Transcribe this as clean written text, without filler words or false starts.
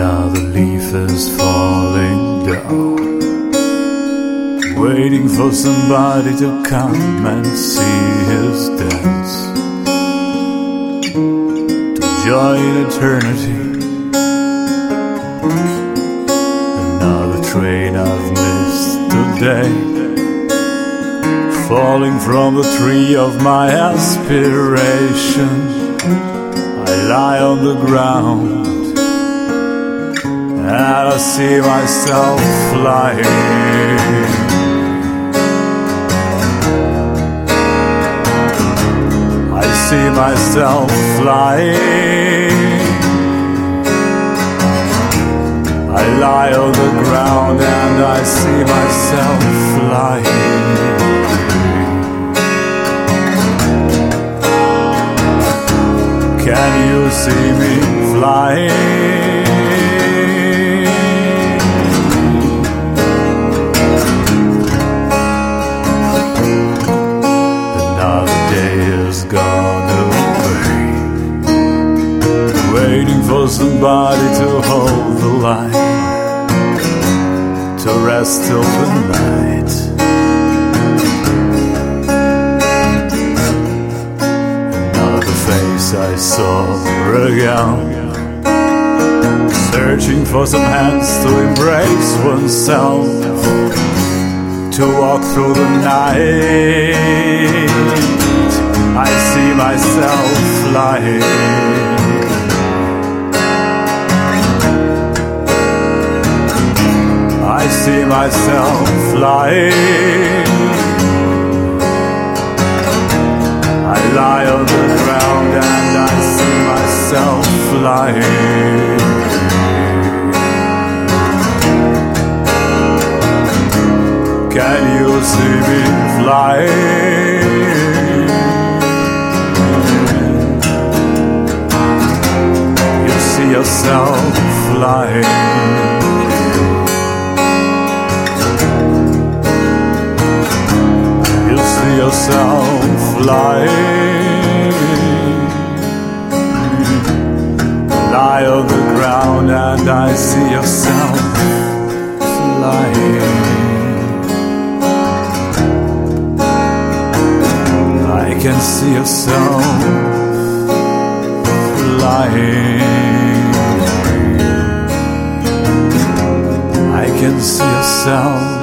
Another leaf is falling down, waiting for somebody to come and see his dance, to join eternity. Another train I've missed today, falling from the tree of my aspiration. I lie on the ground and I see myself flying. I see myself flying. I lie on the ground and I see myself flying. Can you see me flying? Another day is gone away, waiting for somebody to hold the line, to rest till the night. I saw again, searching for some hands to embrace oneself, to walk through the night. I see myself flying. I see myself flying. I lie on the ground and I see myself flying. Can you see me flying? You see yourself flying. You see yourself flying. Lie on the ground and I see yourself flying. I can see yourself flying. I can see yourself